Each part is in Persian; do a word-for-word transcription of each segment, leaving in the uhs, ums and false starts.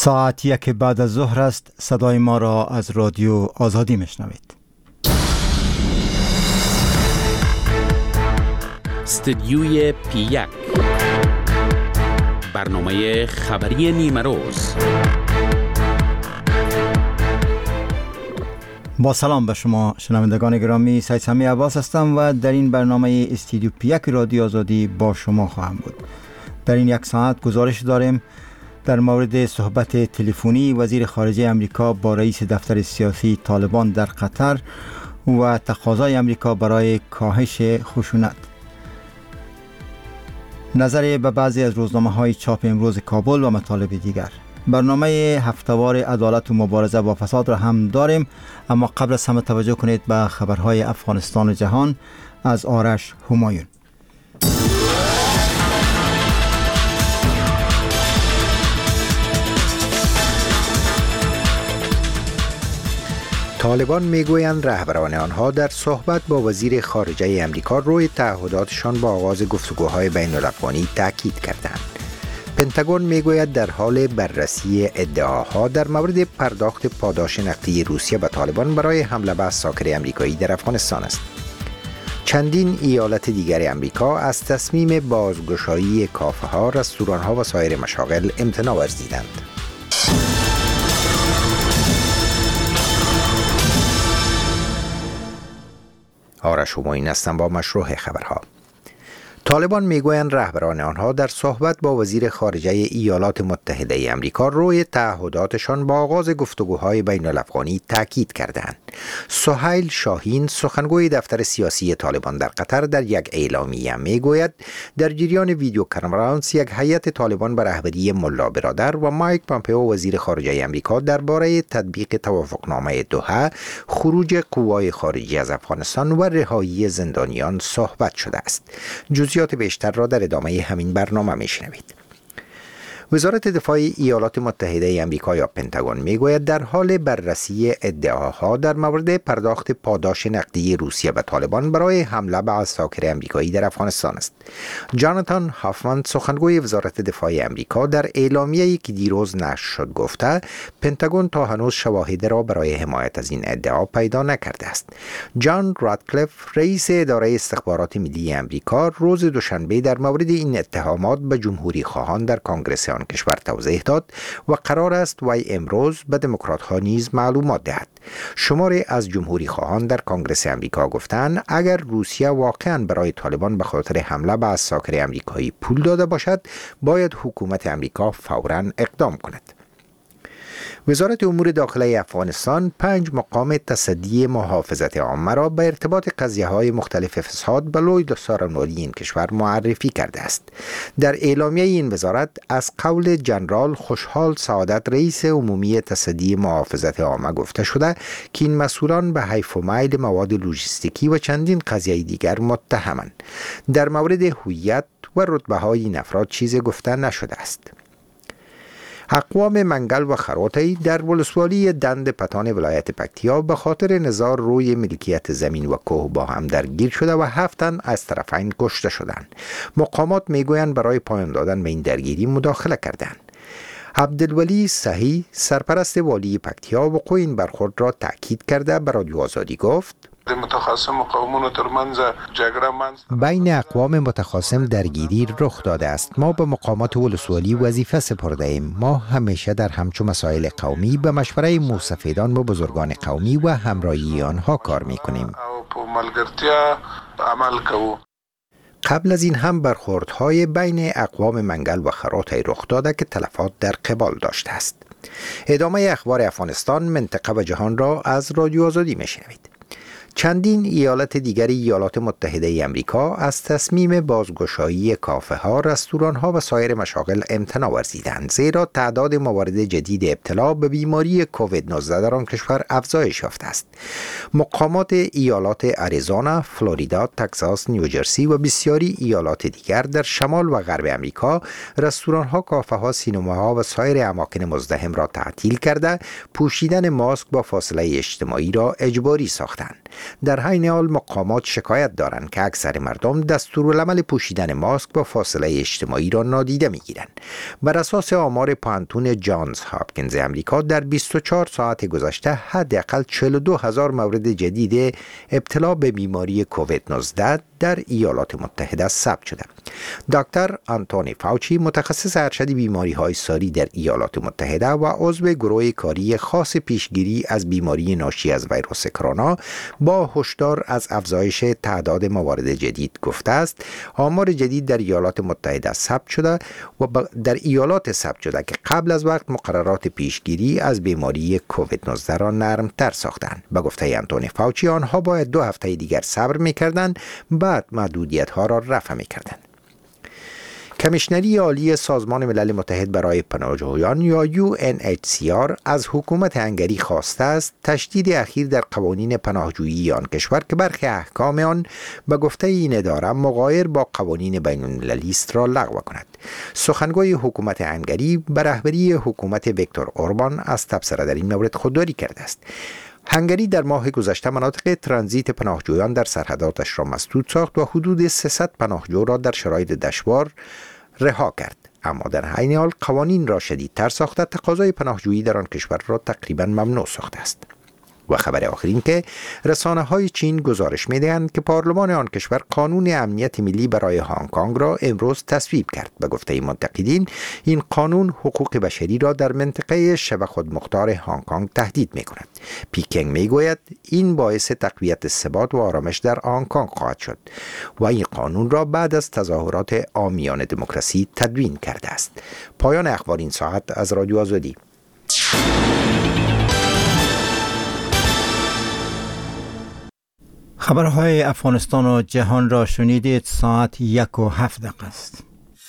ساعت یک بعد از ظهر است. صدای ما را از رادیو آزادی میشنوید. استدیوی پی یک، برنامه خبری نیمه روز. با سلام به شما شنوندگان گرامی، سید سمی عباس هستم و در این برنامه استدیو پی یک رادیو آزادی با شما خواهم بود. در این یک ساعت گزارش داریم در مورد صحبت تلفنی وزیر خارجه امریکا با رئیس دفتر سیاسی طالبان در قطر و تقاضای امریکا برای کاهش خشونت. نظر به بعضی از روزنامه‌های چاپ امروز کابل و مطالب دیگر. برنامه هفته‌وار عدالت و مبارزه با فساد را هم داریم، اما قبل از همه توجه کنید به خبرهای افغانستان و جهان از آرش همایون. طالبان میگویند رهبران آنها در صحبت با وزیر خارجه امریکا روی تعهداتشان با آغاز گفتگوهای بین الافغانی تاکید کردند. پنتاگون میگوید در حال بررسی ادعاها در مورد پرداخت پاداش نقدی روسیه به طالبان برای حمله به اساکر امریکایی در افغانستان است. چندین ایالت دیگر امریکا از تصمیم بازگشایی کافه ها، رستوران ها و سایر مشاغل امتناع ورزیدند. آرش همایون هستم با مشروع خبرها. طالبان میگویند رهبران آنها در صحبت با وزیر خارجه ایالات متحده امریکا روی تعهداتشان با آغاز گفتگوهای بین الافغانی تاکید کردند. سهیل شاهین، سخنگوی دفتر سیاسی طالبان در قطر، در یک اعلامیه میگوید در جریان ویدیو کنفرانس یک هیئت طالبان به رهبری ملا برادر و مایک پامپئو وزیر خارجه امریکا درباره تطبیق توافقنامه دوحه، خروج قوای خارجی از افغانستان و رهایی زندانیان صحبت شده است. جزئیات بیشتر را در ادامه همین برنامه میشنوید. وزارت دفاع ایالات متحده آمریکا یا پنتاگون میگوید در حال بررسی ادعاها در مورد پرداخت پاداش نقدی روسیه به طالبان برای حمله به اساکر امریکایی در افغانستان است. جاناتان هافمن، سخنگوی وزارت دفاع آمریکا، در اعلامیه‌ای که دیروز نشر شد گفته پنتاگون تا هنوز شواهد را برای حمایت از این ادعا پیدا نکرده است. جان رادکلیف، رئیس اداره استخبارات ملی آمریکا، روز دوشنبه در مورد این اتهامات به جمهوری خواهان در کنگره آن کشور توضیح داد و قرار است وی امروز به دموکرات ها نیز معلومات دهد. شماری از جمهوری خواهان در کنگره امریکا گفتند اگر روسیه واقعا برای طالبان به خاطر حمله به اساکر امریکایی پول داده باشد، باید حکومت امریکا فوراً اقدام کند. وزارت امور داخلی افغانستان پنج مقام تصدی محافظت عامه را به ارتباط قضیه‌های مختلف فساد به لوی دستورالعمومی این کشور معرفی کرده است. در اعلامیه این وزارت از قول جنرال خوشحال سعادت، رئیس عمومی تصدی محافظت عامه، گفته شده که این مسئولان به حیف و میل مواد لوجستیکی و چندین قضیه دیگر متهمند. در مورد هویت و رتبه‌های این افراد چیزی گفته نشده است. اقوام منگل و خروطی در ولسوالی دند پتان ولایت پکتیا به خاطر نزاع روی ملکیت زمین و کوه با هم درگیر شده و هفت تن از طرفین کشته شدند. مقامات میگویند برای پایان دادن به این درگیری مداخله کردند. عبدالولی صحیح، سرپرست والی پکتیا، وقوع این برخورد را تأکید کرده به رادیو آزادی گفت متخاصم قومونو ترمنځ جګړه منځ بین اقوام متخاصم درگیری رخ داده است. ما به مقامات ولسوالی وظیفه سپرده ایم. ما همیشه در همچو مسائل قومی به مشوره موسفیدان و بزرگان قومی و همراهی آنها کار میکنیم. قبل از این هم برخوردهای بین اقوام منگل و خروطی رخ داده که تلفات در قبال داشته است. ادامه اخبار افغانستان، منطقه و جهان را از رادیو آزادی میشنوید. چندین ایالت دیگر ایالات متحده آمریکا از تصمیم بازگشایی کافه ها، رستوران ها و سایر مشاغل امتناع ورزیدند، زیرا تعداد موارد جدید ابتلا به بیماری کووید نوزده در آن کشور افزایش یافته است. مقامات ایالات آریزونا، فلوریدا، تگزاس، نیوجرسی و بسیاری ایالات دیگر در شمال و غرب آمریکا رستوران ها، کافه ها، سینما ها و سایر اماکن مزدحم را تعطیل کرده پوشیدن ماسک با فاصله اجتماعی را اجباری ساختند. در حین حال مقامات شکایت دارند که اکثر مردم دستورالعمل پوشیدن ماسک با فاصله اجتماعی را نادیده می‌گیرند. بر اساس آمار پانتون جانز هاپکینز امریکا در بیست و چهار ساعت گذشته حداقل چهل و دو هزار مورد جدید ابتلا به بیماری کووید نوزده در ایالات متحده ثبت شده. دکتر آنتونی فاوچی، متخصص ارشد بیماری‌های ساری در ایالات متحده و عضو گروه کاری خاص پیشگیری از بیماری ناشی از ویروس کرونا، با هشدار از افزایش تعداد موارد جدید گفته است آمار جدید در ایالات متحده ثبت شده و در ایالات ثبت شده که قبل از وقت مقررات پیشگیری از بیماری کووید نوزده را نرمتر ساختند. به گفته آنتونی فاوچی، آنها باید دو هفته دیگر صبر می‌کردند، بعد محدودیت ها را رفع می‌کردند. کمیشنری عالی سازمان ملل متحد برای پناهجویان یا یو ان اچ سی آر از حکومت هنگری خواسته است تشدید اخیر در قوانین پناهجویی آن کشور که برخی احکام آن به گفته این اداره مغایر با قوانین بین المللی است را لغو کند. سخنگوی حکومت هنگری به رهبری حکومت ویکتور اوربان از تبصره در این مورد خودداری کرده است. هنگری در ماه گذشته مناطق ترانزیت پناهجویان در سرحداتش را مسدود ساخت و حدود سیصد پناهجو را در شرایط دشوار رها کرد، اما در عین حال قوانین را شدیدتر ساخته تقاضای پناهجویی در آن کشور را تقریبا ممنوع ساخته است. و خبر آخرین که رسانه‌های چین گزارش می‌دهند که پارلمان آن کشور قانون امنیت ملی برای هنگ کنگ را امروز تصویب کرد. به گفته منتقدین، این قانون حقوق بشری را در منطقه شبه خودمختار هنگ کنگ تهدید می‌کند. پیکنگ می‌گوید این باعث تقویت ثبات و آرامش در هنگ کنگ خواهد شد و این قانون را بعد از تظاهرات عامیان دموکراسی تدوین کرده است. پایان اخبار این ساعت از رادیو آزادی. خبرهای افغانستان و جهان را شنیدید. ساعت یک و هفت دقیقه است.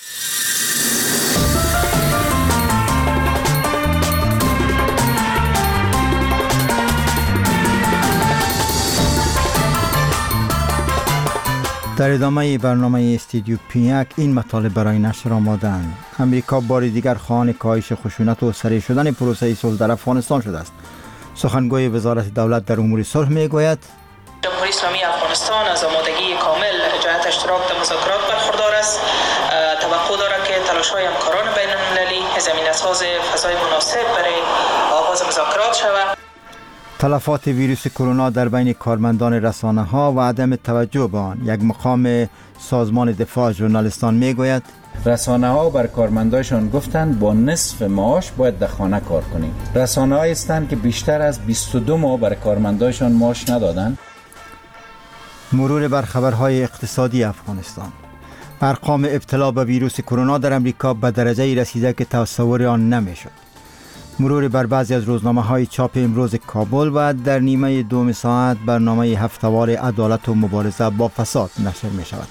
در ادامه برنامه استودیو پیک این مطالب برای نشر آماده‌اند. امریکا بار دیگر خواهان کاهش خشونت و سریع شدن پروسه صلح در افغانستان شده است. سخنگوی وزارت دولت در امور صلح میگوید جمهوری اسلامی افغانستان از آمادگی کامل جهت اشتراک در مذاکرات برخوردار است. توقع دارد که تلاش‌های همکاران بین المللی زمینه‌ساز فضای مناسب برای آغاز مذاکرات شود. تلفات ویروس کرونا در بین کارمندان رسانه‌ها و عدم توجه به آن. یک مقام سازمان دفاع ژورنالیستان میگوید رسانه‌ها بر کارمندایشان گفتند با نصف معاش باید در خانه کار کنیم. رسانه‌هایی هستند که بیشتر از بیست و دو ماه بر کارمندایشان معاش ندادند. مرور بر خبرهای اقتصادی افغانستان. ارقام ابتلا به ویروس کرونا در امریکا به درجه‌ای رسیده که تصور آن نمی‌شد. مرور بر بعضی از روزنامه‌های چاپ امروز کابل و در نیمه دوم ساعت برنامه هفته‌وار عدالت و مبارزه با فساد نشر می‌شود.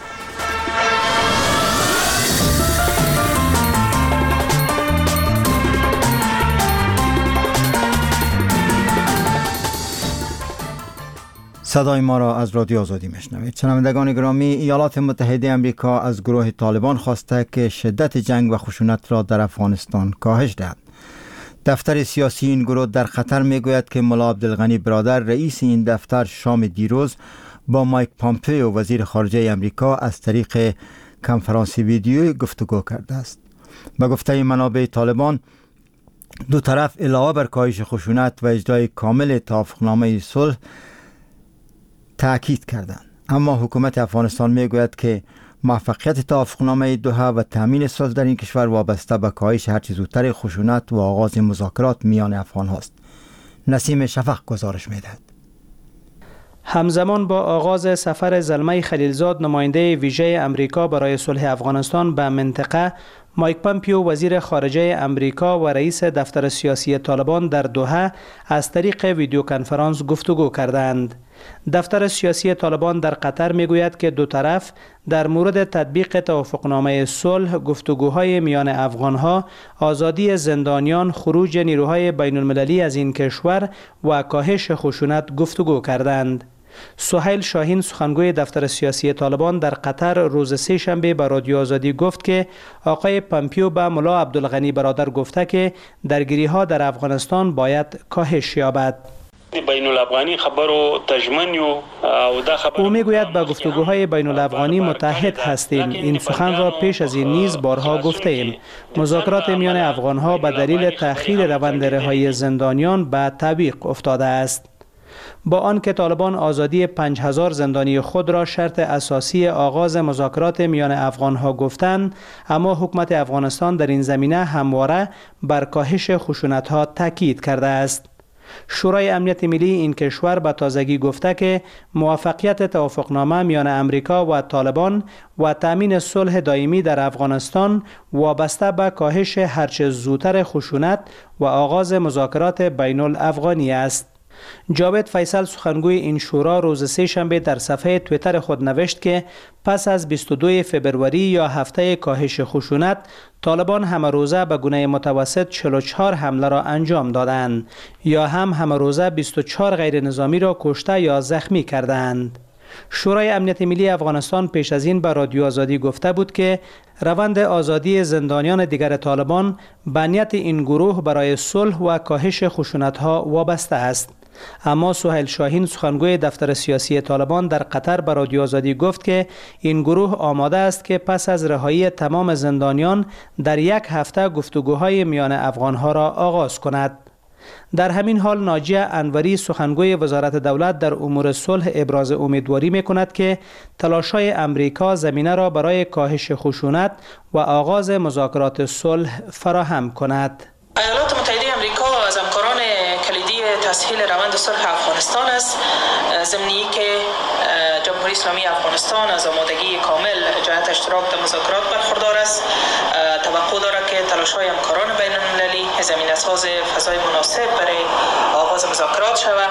صدای ما را از رادیو آزادی میشنوید. شنوندگان گرامی، ایالات متحده امریکا از گروه طالبان خواسته که شدت جنگ و خشونت را در افغانستان کاهش دهد. دفتر سیاسی این گروه در قطر میگوید که ملا عبدالغنی برادر رئیس این دفتر شام دیروز با مایک پامپئو وزیر خارجه امریکا از طریق کنفرانس ویدیویی گفتگو کرده است. به گفته منابع طالبان، دو طرف علاوه بر کاهش خشونت و اجرای کامل توافقنامه صلح تأکید کردند. اما حکومت افغانستان میگوید که موفقیت توافقنامه دوحه و تامین صلح در این کشور وابسته به کاهش هرچه زودتر خشونت و آغاز مذاکرات میان افغان هاست. نسیم شفق گزارش میدهد. همزمان با آغاز سفر زلمه خلیلزاد نماینده ویژه امریکا برای صلح افغانستان به منطقه، مایک پامپئو وزیر خارجه امریکا و رئیس دفتر سیاسی طالبان در دوحه از طریق ویدیو کنفرانس گفتگو کردند. دفتر سیاسی طالبان در قطر میگوید که دو طرف در مورد تطبیق توافقنامه صلح، گفتگوهای میان افغانها، آزادی زندانیان، خروج نیروهای بین المللی از این کشور و کاهش خشونت گفتگو کردند. سهیل شاهین سخنگوی دفتر سیاسی طالبان در قطر روز سه شنبه به رادیو آزادی گفت که آقای پامپئو به ملا عبدالغنی برادر گفته که درگیری ها در افغانستان باید کاهش یابد. بین الافغانی خبر و تجمنی و دا خبر او میگوید با گفتگوهای بین الافغانی متحد هستیم. این سخن را پیش از این نیز بارها گفته ایم. مذاکرات میان افغانها به دلیل تأخیر روند رهایی زندانیان به تعویق افتاده است. با آنکه طالبان آزادی پنج هزار زندانی خود را شرط اساسی آغاز مذاکرات میان افغانها گفتند، اما حکومت افغانستان در این زمینه همواره بر کاهش خشونت‌ها تاکید کرده است. شورای امنیت ملی این کشور به تازگی گفته که موافقت توافقنامه میان امریکا و طالبان و تأمین صلح دائمی در افغانستان وابسته به کاهش هرچه زودتر خشونت و آغاز مذاکرات بین الافغانی است. جاوید فیصل سخنگوی این شورا روز سه شنبه در صفحه توییتر خود نوشت که پس از بیست و دو فوریه یا هفته کاهش خشونت، طالبان همه روزه به گونه متوسط چهل و چهار حمله را انجام دادند یا هم همه روزه بیست و چهار غیر نظامی را کشته یا زخمی کردند. شورای امنیت ملی افغانستان پیش از این به رادیو آزادی گفته بود که روند آزادی زندانیان دیگر طالبان به نیت این گروه برای صلح و کاهش خشونت‌ها وابسته است. اما سهیل شاهین سخنگوی دفتر سیاسی طالبان در قطر به رادیو آزادی گفت که این گروه آماده است که پس از رهایی تمام زندانیان در یک هفته گفتگوهای میان افغانها را آغاز کند. در همین حال ناجیه انوری سخنگوی وزارت دولت در امور صلح ابراز امیدواری می‌کند که تلاش‌های امریکا زمینه را برای کاهش خشونت و آغاز مذاکرات صلح فراهم کند. ایالات متحده آمریکا از همکاران کلیدی تسهیل روند صلح افغانستان است، ضمنی که جمهوری اسلامی افغانستان از آمادگی کامل جهت اشتراک در مذاکرات برخوردار است. توقع دارد که تلاش‌های همکاران بین المللی زمینه‌ساز فضای مناسب برای آغاز مذاکرات شود،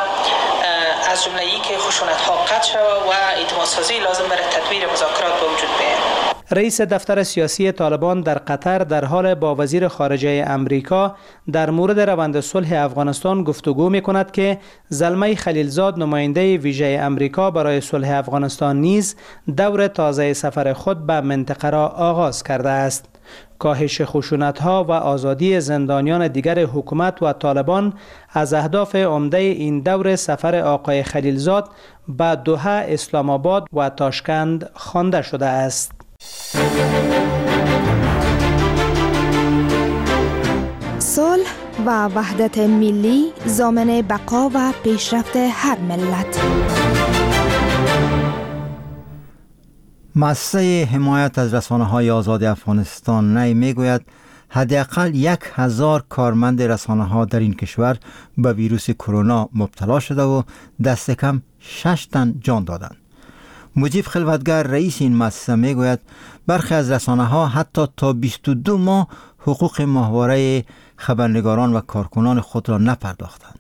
از جمله ای که خشونت‌ها قطع شود و اعتمادسازی لازم برای تدویر مذاکرات به وجود بیاید. رئیس دفتر سیاسی طالبان در قطر در حال با وزیر خارجه امریکا در مورد روند صلح افغانستان گفتگو می‌کند که زلمه خلیلزاد نماینده ویژه امریکا برای صلح افغانستان نیز دور تازه سفر خود به منطقه را آغاز کرده است. کاهش خشونت‌ها و آزادی زندانیان دیگر حکومت و طالبان از اهداف عمده این دور سفر آقای خلیلزاد به دوحه، اسلام آباد و تاشکند خوانده شده است. صلح و وحدت ملی ضامن بقا و پیشرفت هر ملت. مؤسسه حمایت از رسانه‌های آزاد افغانستان نی میگوید حداقل یک هزار کارمند رسانه‌ها در این کشور به ویروس کرونا مبتلا شده و دست کم شش تن جان دادند. مجیب خلوتگر رئیس این مؤسسه میگوید برخی از رسانه‌ها حتی تا بیست و دو ماه حقوق ماهواره خبرنگاران و کارکنان خود را نپرداختند.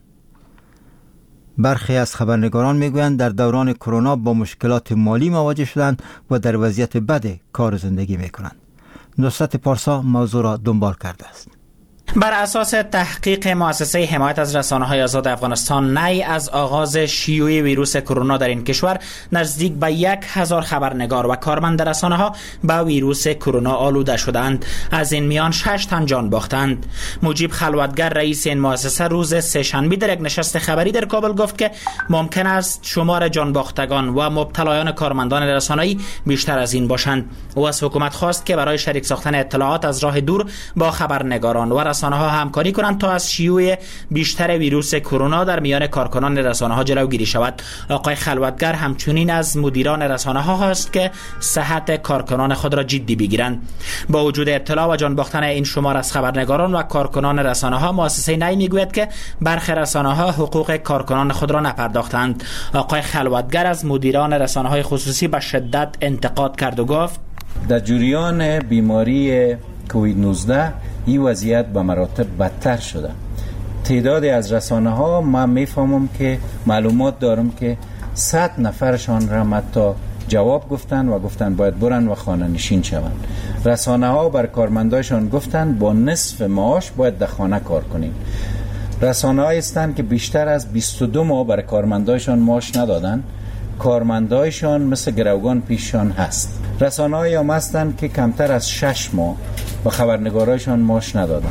برخی از خبرنگاران میگویند در دوران کرونا با مشکلات مالی مواجه شدند و در وضعیت بد کار و زندگی میکنند. نصرت پارسا موضوع را دنبال کرده است. بر اساس تحقیق مؤسسه حمایت از رسانه‌های آزاد افغانستان نی از آغاز شیوع ویروس کرونا در این کشور نزدیک به یک هزار خبرنگار و کارمند رسانه‌ها به ویروس کرونا آلوده شدند. از این میان شش تن جان باختند. مجیب خلوتگر رئیس این مؤسسه روز سه‌شنبه در یک نشست خبری در کابل گفت که ممکن است شمار جان باختگان و مبتلایان کارمندان رسانه‌ای بیشتر از این باشند. او از حکومت خواست که برای شریک ساختن اطلاعات از راه دور با خبرنگاران و رسانه‌ها همکاری کنند تا از شیوع بیشتر ویروس کرونا در میان کارکنان رسانه‌ها جلوگیری شود. آقای خلوتگر همچنین از مدیران رسانه‌ها خواست که صحت کارکنان خود را جدی بگیرند. با وجود اطلاع و جان باختن این شمار از خبرنگاران و کارکنان رسانه‌ها، مؤسسه نی میگوید که برخی رسانه‌ها حقوق کارکنان خود را نپرداختند. آقای خلوتگر از مدیران رسانه‌های خصوصی به شدت انتقاد کرد و گفت در جریان بیماری کووید نوزده این وضعیت به مراتب بدتر شده. تعدادی از رسانه ها من میفهمم که معلومات دارم که صد نفرشان را حتی جواب گفتن و گفتن باید برن و خانه نشین شوند. رسانه ها بر کارمندایشان گفتن با نصف معاش باید در خانه کار کنیم. رسانه ها هستند که بیشتر از بیست و دو ماه بر کارمندایشان معاش ندادن. کارمندایشان مثل گروگان پیششان هست. رسانه‌های هم هستند که کمتر از شش ماه با خبرنگارایشان معاش ندادن.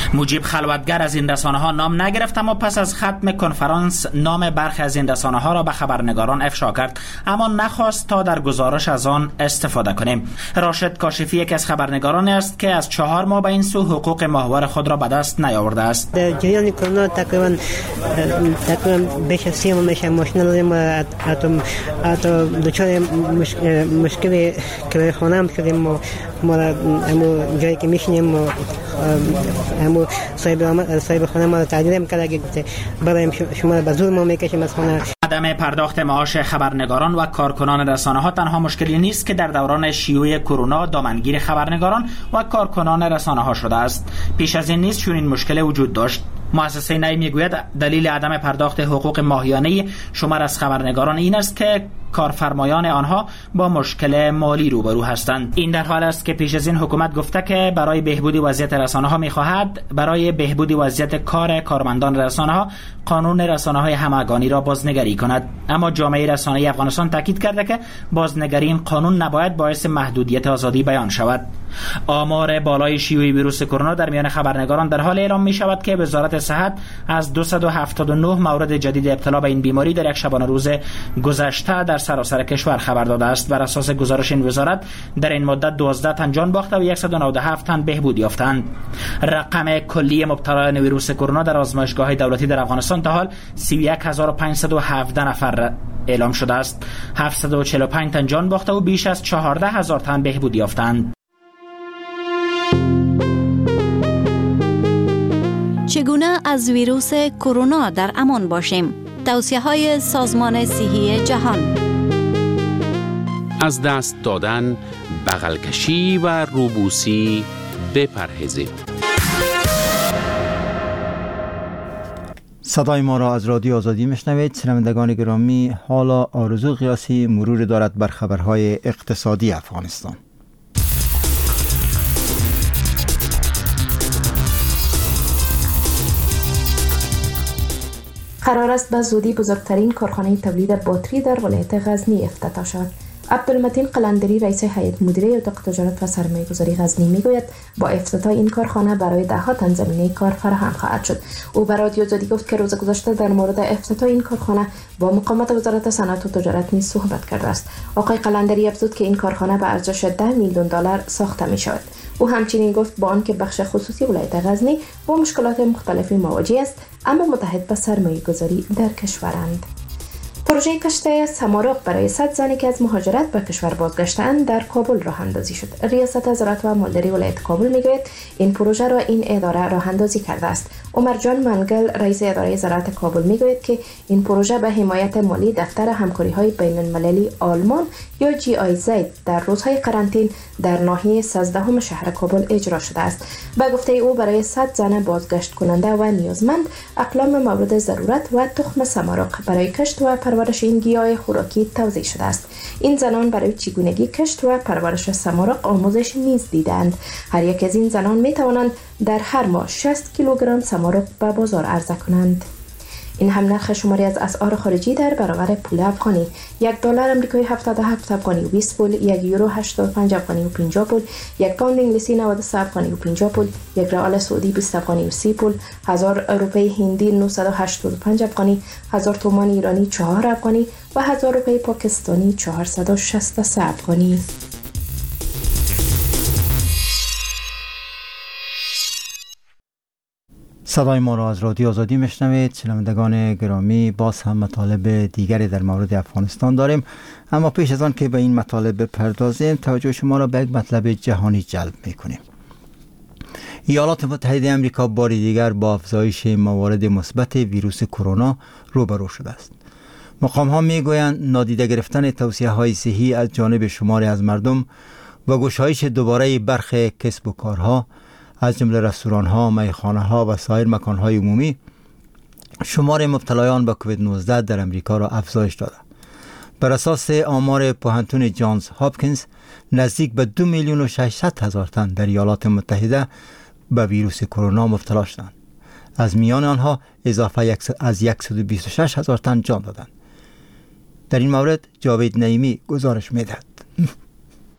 مجیب خلوتگر از این رسانه ها نام نگرفت، اما پس از ختم کنفرانس نام برخی از این رسانه ها را به خبرنگاران افشا کرد، اما نخواست تا در گزارش از آن استفاده کنیم. راشد کاشفی یکی از خبرنگاران است که از چهار ماه به این سو حقوق ماهوار خود را به دست نیاورده است. در جریان کرونا تقریبا تقریبا بیش از سی ماه میشه ماشین داریم و حتی دچار مشکل کرایه خانه هم شدیم. ما ما همون جایی که میشینیم همون صاحب صاحب خانه ما تعدیل میکرد که برای شما به زور ما میکشیم از خانه. عدم پرداخت معاش خبرنگاران و کارکنان رسانه ها تنها مشکلی نیست که در دوران شیوع کرونا دامنگیر خبرنگاران و کارکنان رسانه ها شده است. پیش از این نیز چنین مشکل وجود داشت. مؤسسه نی میگوید دلیل عدم پرداخت حقوق ماهیانه شمار از خبرنگاران این است که کارفرمایان آنها با مشکل مالی روبرو هستند. این در حال است که پیش از این حکومت گفته که برای بهبود وضعیت رسانه ها میخواهد برای بهبود وضعیت کار کارمندان رسانه ها قانون رسانه های همگانی را بازنگری کند. اما جامعه رسانه‌ای افغانستان تاکید کرده که بازنگری این قانون نباید باعث محدودیت آزادی بیان شود. آمار بالای شیوع ویروس کرونا در میان خبرنگاران در حال اعلام می شود که وزارت صحت از دویست و هفتاد و نه مورد جدید ابتلا به این بیماری در یک شبانه روز گذشته در سراسر کشور خبر داده است. بر اساس گزارش این وزارت در این مدت دوازده تن جان باخته و صد و نود و هفت تن بهبود یافتند. رقم کلی مبتلایان ویروس کرونا در آزمایشگاه‌های دولتی در افغانستان تا حال سی و یک هزار و پانصد و هفده نفر اعلام شده است. هفتصد و چهل و پنج تن جان باخته و بیش از چهارده هزار تن بهبود یافتند. چگونه از ویروس کرونا در امان باشیم؟ توصیه‌های سازمان صحی جهان. از دست دادن، بغل کشی و روبوسی بپرهیزید. صدای ما را از رادیو آزادی میشنوید. شنوندگان گرامی، حالا آرزو قیاسی مرور دارد بر خبرهای اقتصادی افغانستان. قرار است به زودی بزرگترین کارخانه تولید باتری در ولایت غزنی افتتاح شود. عبدالمتین قلندری رئیس هیئت مدیره اتاق تجارت و سرمایه‌گذاری غزنی میگوید با افتتاح این کارخانه برای ده ها تن زمینه کار فراهم خواهد شد. او به رادیو آزادی گفت که روز گذشته در مورد افتتاح این کارخانه با مقامات وزارت صنعت و تجارت نیز صحبت کرده است. آقای قلندری افزود که این کارخانه به ارزش ده میلیون دلار ساخته می شود. او همچنین گفت با آنکه بخش خصوصی ولایت غزنی با مشکلات مختلفی مواجه است، اما متحد به سرمایه‌گذاری در کشورند. پروژه کشتی سمارق برای صد زنی که از مهاجرت به کشور بازگشته‌اند در کابل راه اندازی شد. ریاست زراعت و مالداری ولایت کابل میگوید این پروژه را این اداره راه اندازی کرده است. عمر جان منگل رئیس اداره زراعت کابل میگوید که این پروژه به حمایت مالی دفتر همکاری‌های بین‌المللی آلمان یا جی آی زد در روزهای قرنطینه در ناحیه سیزدهم شهر کابل اجرا شده است. به گفته او برای صد زن بازگشت کننده و نیازمند اقلام مورد ضرورت و تخم سمارق برای کشت و پرورش این گیاه خوراکی توزیع شده است. این زنان برای چگونگی کشت و پرورش سمارق آموزش نیز دیدند. هر یک از این زنان می توانند در هر ماه شصت کیلوگرم سمارق به بازار عرضه کنند. این هم نرخ شماری از اسعار خارجی در برابر پول افغانی: یک دلار آمریکایی هفتاد و هفت افغانی و بیست پول، یک یورو هشتاد و پنج افغانی و پنجاه پول، یک پوند انگلیسی نود و سه افغانی و پنجاه پول، یک ریال سعودی بیست افغانی و سی پول، هزار روپی هندی نهصد و هشتاد و پنج افغانی، هزار تومان ایرانی چهار افغانی و هزار روپی پاکستانی چهارصد و شصت و سه افغانی. صدای ما را از رادیو آزادی میشنوید. شنوندگان گرامی، باز هم مطالب دیگری در مورد افغانستان داریم، اما پیش از آن که به این مطالب بپردازیم توجه شما را به یک مطلب جهانی جلب میکنیم. ایالات متحده آمریکا بار دیگر با افزایش موارد مثبت ویروس کرونا روبرو شده است. مقام ها میگویند نادیده گرفتن توصیه های صحی از جانب شماری از مردم و گشایش دوباره برخی کسب و کارها از جمله رستوران ها، میخانه ها و سایر مکان های عمومی شمار مبتلایان به کووید نوزده در امریکا را افزایش داده. بر اساس آمار پوهنتون جانز هاپکینز نزدیک به دو میلیون و ششصد هزار تن در ایالات متحده به ویروس کرونا مبتلا شدند. از میان آنها اضافه از صد و بیست و شش هزار تن جان دادند. در این مورد جاوید نعیمی گزارش می‌دهد.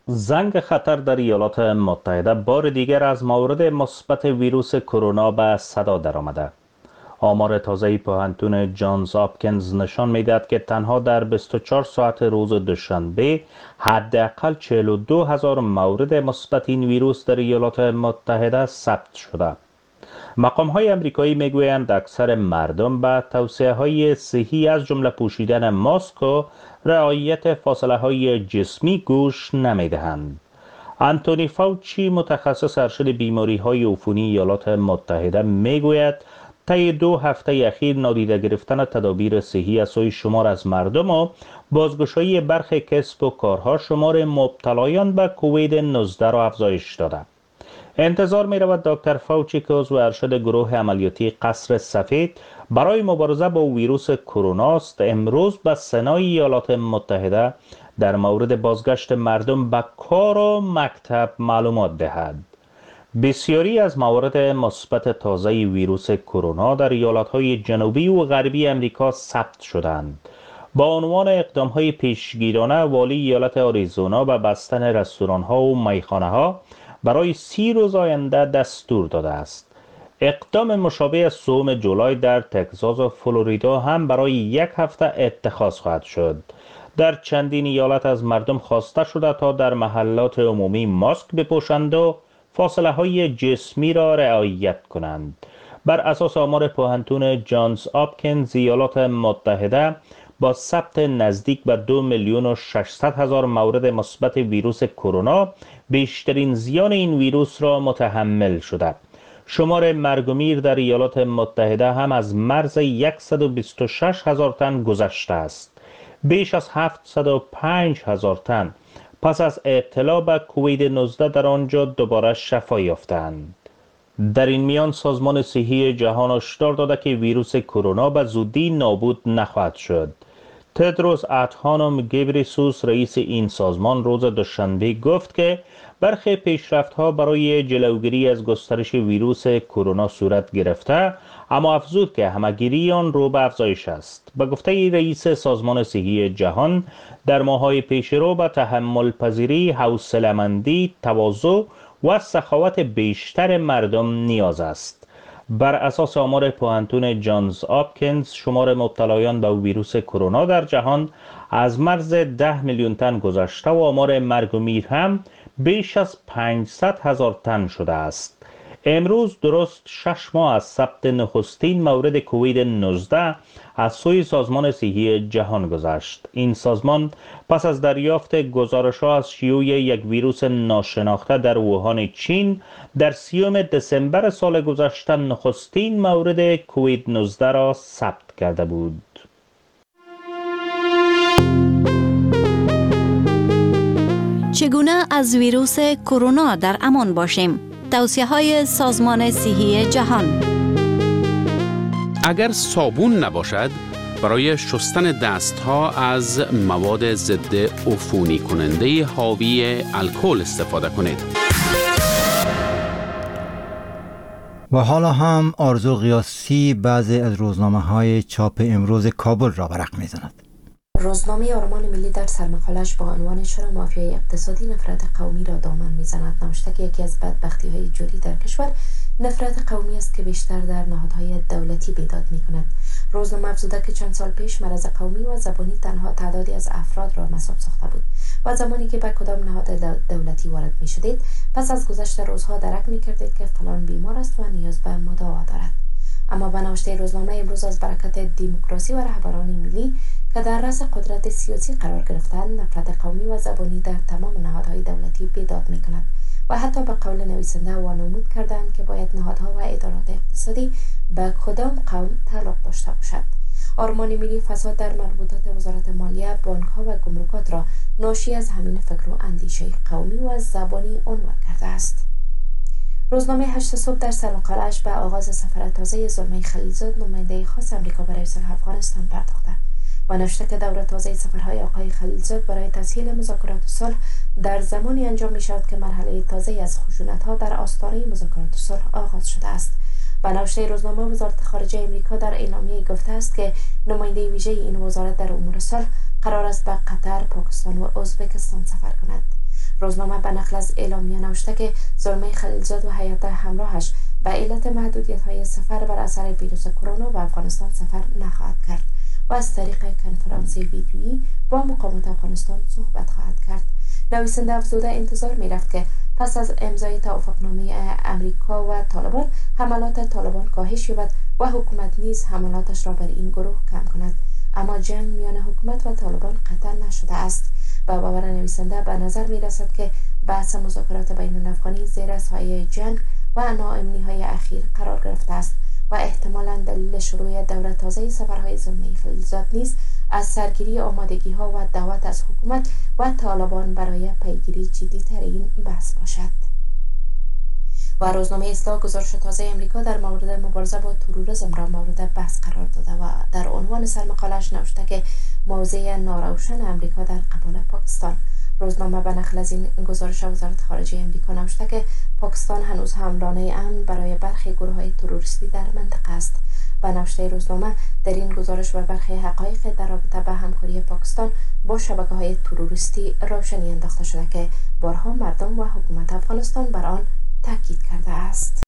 زنگ خطر در ایالات متحده بار دیگر از مورد مثبت ویروس کرونا به صدا درآمده. آمار تازه پوهنتون جانز هاپکینز نشان می‌دهد که تنها در بیست و چهار ساعت روز دوشنبه حداقل چهل و دو هزار مورد مثبت این ویروس در ایالات متحده ثبت شده. مقام‌های آمریکایی میگویند اکثر مردم به توصیه‌های صحی از جمله پوشیدن ماسک و رعایت فاصله‌های جسمی گوش نمی‌دهند. آنتونی فاوچی متخصص ارشد بیماری‌های عفونی ایالات متحده میگوید طی دو هفته اخیر نادیده گرفتن تدابیر صحی از سوی شمار از مردم و بازگشایی برخی کسب و کارها شمار مبتلایان به کووید نوزده را افزایش داده. انتظار می رود دکتر فاوچی که عضو ارشد گروه عملیاتی قصر سفید برای مبارزه با ویروس کرونا است امروز به سنای ایالات متحده در مورد بازگشت مردم به کار و مکتب معلومات دهد. بسیاری از موارد مثبت تازه ویروس کرونا در ایالت‌های جنوبی و غربی امریکا ثبت شدند. با عنوان اقدام‌های پیشگیرانه والی ایالت آریزونا به بستن رستوران‌ها و میخانه‌ها برای سی روز آینده دستور داده است. اقدام مشابه از سوم جولای در تگزاس و فلوریدا هم برای یک هفته اتخاذ خواهد شد. در چندین ایالت از مردم خواسته شده تا در محلات عمومی ماسک بپوشند و فاصله های جسمی را رعایت کنند. بر اساس آمار پوهنتون جانز هاپکینز ایالات متحده با ثبت نزدیک به دو میلیون و ششصد هزار مورد مثبت ویروس کرونا بیشترین زیان این ویروس را متحمل شده. شمار مرگ و میر در ایالات متحده هم از مرز صد و بیست و شش هزار تن گذشته است. بیش از هفتصد و پنج هزار تن پس از ابتلا به کووید نوزده در آنجا دوباره شفا یافتند. در این میان سازمان صحی جهان هشدار داده که ویروس کرونا به زودی نابود نخواهد شد. تدروس ادهانوم گبریسوس رئیس این سازمان روز دوشنبه گفت که برخی پیشرفت‌ها برای جلوگیری از گسترش ویروس کرونا صورت گرفته، اما افزود که همه‌گیری آن رو به افزایش است. به گفته رئیس سازمان صحی جهان در ماه‌های پیشرو به تحمل پذیری، حوصله‌مندی، تواضع و سخاوت بیشتر مردم نیاز است. بر اساس آمار پوهنتون جانز هاپکینز شمار مبتلایان به ویروس کرونا در جهان از مرز ده میلیون تن گذشته و آمار مرگ و میر هم بیش از پانصد هزار تن شده است. امروز درست شش ماه از ثبت نخستین مورد کووید نوزده از سوی سازمان صحی جهان گذشت. این سازمان پس از دریافت گزارش‌ها از شیوع یک ویروس ناشناخته در ووهان چین در سیوم دسامبر سال گذشته نخستین مورد کووید نوزده را ثبت کرده بود. چگونه از ویروس کرونا در امان باشیم؟ توصیه‌های سازمان صحی جهان. اگر صابون نباشد برای شستن دستها از مواد ضد عفونی کننده حاوی الکل استفاده کنید. و حالا هم آرزو قیاسی بعضی از روزنامه‌های چاپ امروز کابل را برق می‌زند. روزنامه آرمان ملی در سرمقاله‌اش با عنوان چرا مافیای اقتصادی نفرت قومی را دامن می‌زند نوشته که یکی از بدبختی‌های جدی در کشور نفرت قومی است که بیشتر در نهادهای دولتی بیداد می‌کند. روزنامه افزوده که چند سال پیش مرض قومی و زبانی تنها تعدادی از افراد را مصاب ساخته بود و زمانی که به کدام نهاد دولتی وارد می‌شدید پس از گذشت روزها درک می‌کردید که فلان بیمار است و نیاز به مداوا دارد. اما به نوشته روزنامه امروز از برکت دموکراسی و رهبران ملی که در رأس قدرت سیاسی قرار گرفتند نفرت قومی و زبانی در تمام نهادهای دولتی بیداد می‌کند و حتی به قول نویسنده وانمود کردند که باید نهادها و ادارات اقتصادی به کدام قوم تعلق داشته باشد. آرمان ملی فساد در مربوطات وزارت مالیه، بانک‌ها و گمرکات را ناشی از همین فکر و اندیشه قومی و زبانی عنوان کرده است. روزنامه هشت صبح در سرمقاله‌اش به آغاز سفر تازه زلمه خلیلزاد نماینده خاص آمریکا برای صلح افغانستان پرداخته و نوشته که دور تازه سفرهای آقای خلیلزاد برای تسهیل مذاکرات صلح در زمانی انجام می شود که مرحله تازه از خشونت‌ها در آستانه مذاکرات صلح آغاز شده است. و نوشته روزنامه وزارت خارجه آمریکا در اعلامیه گفته است که نماینده ویژه این وزارت در امور صلح قرار است به قطر، پاکستان و ازبکستان سفر کند. روزنامه به نقل از اعلامیه نوشته که زلمه خلیلزاد و هیئت همراهش به علت محدودیت‌های سفر بر اثر ویروس کرونا به افغانستان سفر نخواهد کرد و از طریق کنفرانس ویدیویی با مقامات افغانستان صحبت خواهد کرد. نویسنده افزوده انتظار می‌رفت که پس از امضای توافقنامه امریکا و طالبان حملات طالبان کاهش یابد و حکومت نیز حملاتش را بر این گروه کم کند، اما جنگ میان حکومت و طالبان قطع نشده است. با باور نویسنده به نظر می رسد که بحث مذاکرات بین الافغانی زیر سایه جنگ و ناامنی‌های اخیر قرار گرفته است و احتمالاً دلیل شروع دوره تازه سفرهای زلمه خلیلزاد نیز از سرگیری آمادگی‌ها و دعوت از حکومت و طالبان برای پیگیری جدی‌تر این بحث باشد. و روزنامه اصلاح گزارش تازه امریکا در مورد مبارزه با تروریسم را مورد بحث قرار داده و در عنوان سرمقاله‌اش نوشته که موضع ناروشن امریکا در قبال پاکستان. روزنامه به نقل از این گزارش وزارت خارجه امریکا نوشته که پاکستان هنوز هم لانه امن برای برخی گروه‌های تروریستی در منطقه است. به نوشته روزنامه در این گزارش و برخی حقایق در رابطه با همکاری پاکستان با شبکه‌های تروریستی روشنی انداخته شده که بارها مردم و حکومت افغانستان بر آن تاکید کرده است.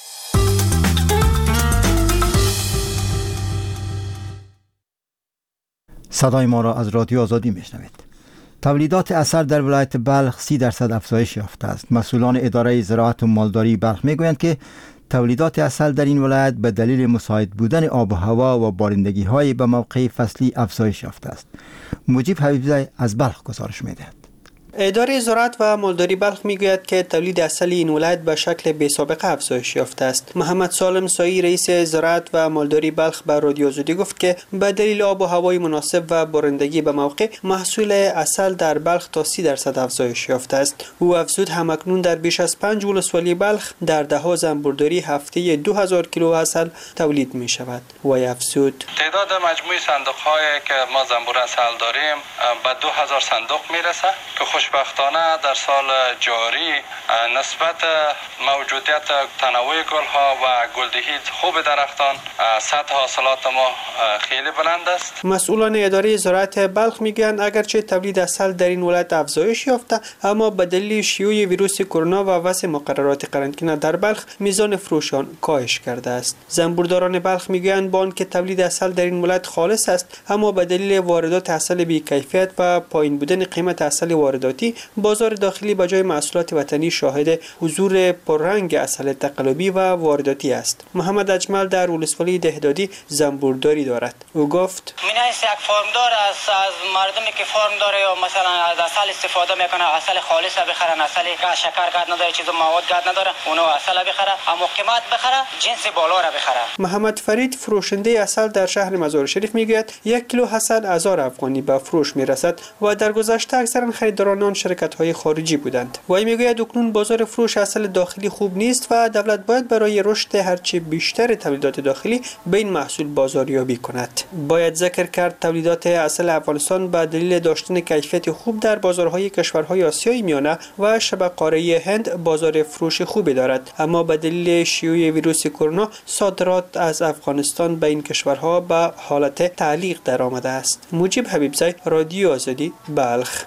صدای ما را از رادیو آزادی میشنوید. تولیدات عسل در ولایت بلخ سی درصد افزایش یافته است. مسئولان اداره زراعت و مالداری بلخ میگویند که تولیدات عسل در این ولایت به دلیل مساعد بودن آب و هوا و بارندگی های به موقع فصلی افزایش یافته است. مجیب حبیبزی از بلخ گزارش میدهد. اداره زراعت و مالداری بلخ میگوید که تولید عسل این ولایت به شکل بی سابقه افزایش یافته است. محمد سالم سایی رئیس زراعت و مالداری بلخ به رادیو آزادی گفت که به دلیل آب و هوای مناسب و بارندگی به موقع محصول عسل در بلخ تا سی درصد افزایش یافته است. او افزود همکنون در بیش از پنج ولسوالی بلخ در دهها زنبورداری هفته دو هزار کیلو عسل تولید می شود. و افزود تعداد مجموع صندوق هایی که ما زنبور عسل داریم به دو هزار صندوق میرسه که خوشبختانه در سال جاری نسبت موجودیت تنوع گلها و گلدهی خوب درختان سطح حاصلات ما خیلی بلند است. مسئولان اداره زراعت بلخ میگن اگرچه تولید عسل در این ولایت افزایش یافته، اما به دلیل شیوع ویروس کرونا و وضع مقررات قرنطینه در بلخ میزان فروش آن کاهش کرده است. زنبورداران بلخ میگن با آنکه تولید عسل در این ولایت خالص است، اما به دلیل واردات عسل بی کیفیت و پایین بودن قیمت عسل وارداتی بازار داخلی به جای محصولات وطنی شاهد حضور پررنگ عسل تقلبی و وارداتی است. محمد اجمل در ولسوالی دهدادی زنبورداری دارد. او گفت مینایست یک فارمدار از از مردمی که فارم داره یا مثلا از عسل استفاده میکنه، عسل خالص بخرن، عسل که شکر قد نداره، چیز مواد قد نداره، اونو عسل بخره، اما قیمت بخره، جنس بالا را بخره. محمد فرید فروشنده عسل در شهر مزار شریف میگوید یک کیلو عسل هزار افغانی به فروش میرسد و در گذشته اکثرا خریداران آن شرکت‌های خارجی بودند. وی میگوید اکنون بازار فروش عسل داخلی خوب نیست و دولت باید برای رشد هرچه بیشتر تولیدات داخلی به این محصول بازاریابی کند. باید ذکر کرد تولیدات عسل افغانستان به دلیل داشتن کیفیت خوب در بازارهای کشورهای آسیای میانه و شبه قاره هند بازار فروش خوبی دارد، اما به دلیل شیوع ویروس کرونا صادرات از افغانستان به این کشورها به حالت تعلیق درآمده است. مجیب حبیبزی، رادیو آزادی، بلخ.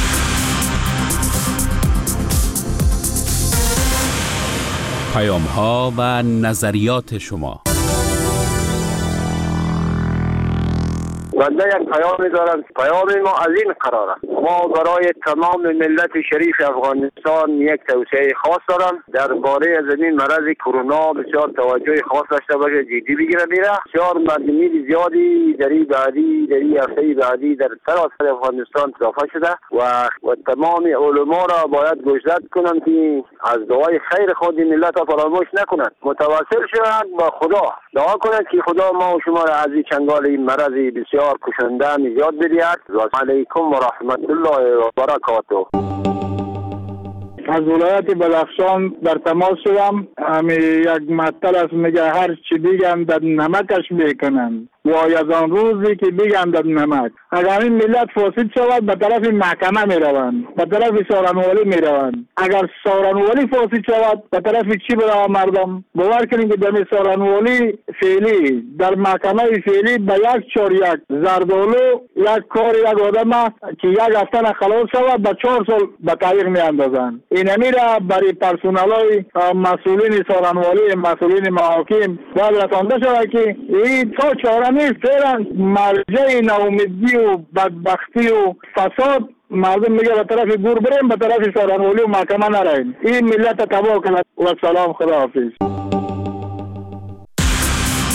پیام ها و نظریات شما. بنده یک پیامی دارم. پیام ما از این قرار است: ما برای تمام ملت شریف افغانستان یک توصیه خاص دارم. درباره زمین مرض کرونا بسیار توجه خاص داشته باشه، جدی بگیره میره. بسیار مردمی زیادی در این بعدی در این هفته بعدی در سراسر افغانستان اضافه شده و و تمام علما را باید گوشزد کنند که از دعای خیر خود ملت فراموش نکنند، متوسل شوند با خدا، دعا کنند که خدا ما و شما را از این چنگال این مرض بسیار کشنده نجات بدهد. و علیکم و رحمت الله و برکاته. از ولایت بدخشان در تماس شدم. همین یک مطلب است، میگه هر چی دیگه هم در نمکش میکنن. وای از آن روزی که بگندد نمک. اگر این ملت فاسد شود به طرف محکمه می روند، به طرف سارنوالی می روند. اگر سارنوالی فاسد شود به طرف چی برای مردم؟ باور کنید که در سارنوالی فعلی در محکمه فعلی به یک چهار یک زردالو یک کار یک آدم که یک هفته خلاص شود به چهار سال به تعلیق می اندازند. این امیره برای پرسونال های مسئولین سارنوالی، مسئولین محاکم باید رسانده شود که این تا چاره نیست. فعلا مرجع ناامیدی و بدبختی و فساد مردم میگه به طرف گور بریم، به طرف سارنوالی و محکمه نریم. این ملت تباه کنند و سلام، خدا حافظ.